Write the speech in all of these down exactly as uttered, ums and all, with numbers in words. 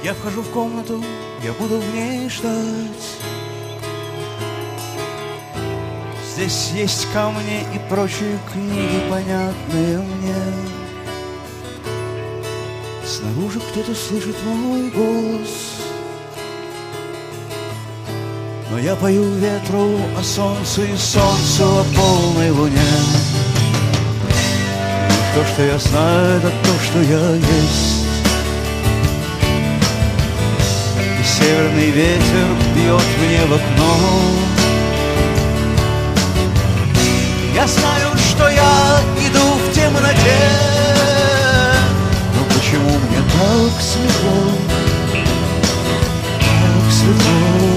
Я вхожу в комнату, я буду в ней ждать. Здесь есть камни и прочие книги, понятные мне. Снаружи кто-то слышит мой голос, но я пою ветру о солнце и солнцу о полной луне. И то, что я знаю, это то, что я есть. И северный ветер бьет мне в окно. Я знаю, что я иду в темноте, но почему мне так светло, так светло?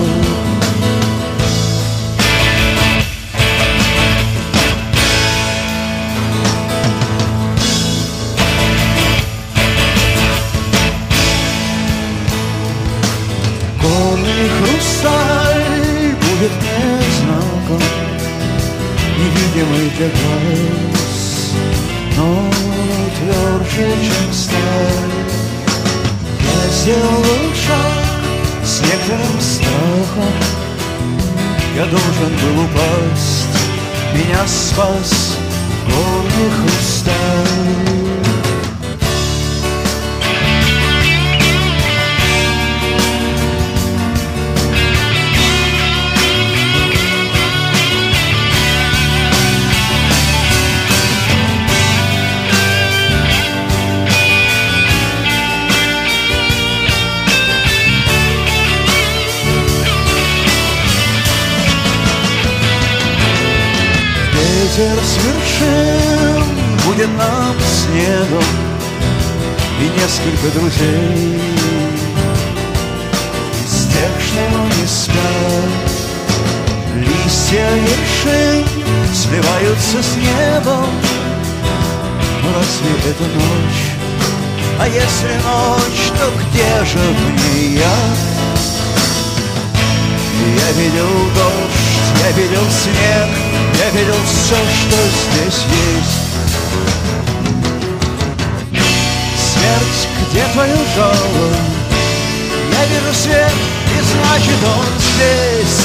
Горный хрусталь будет мне знаком, невидимый для глаз, но тверже, чем сталь. Я сделал шаг с некоторым страхом. Я должен был упасть, меня спас горный хрусталь. Ветер с вершин будет нам снегом и несколько друзей из тех, что не спят. Листья вершин сливаются с небом. Но разве это ночь? А если ночь, то где же в ней я? Я видел дождь, я видел снег, я видел все, что здесь есть. Смерть, где твое жало? Я вижу свет, и значит он здесь.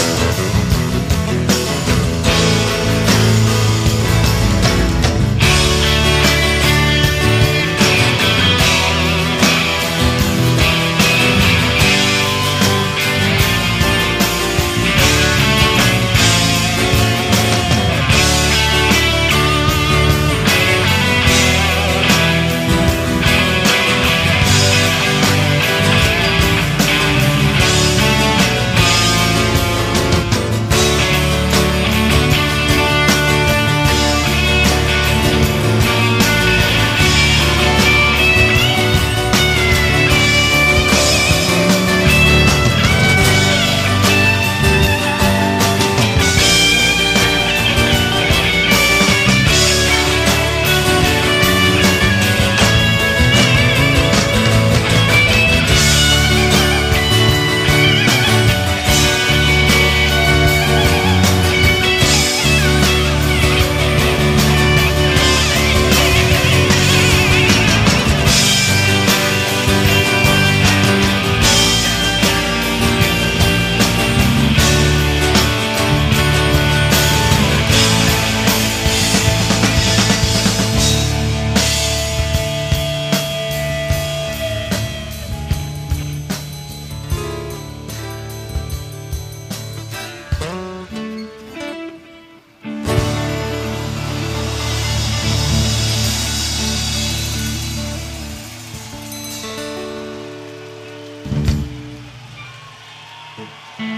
Thank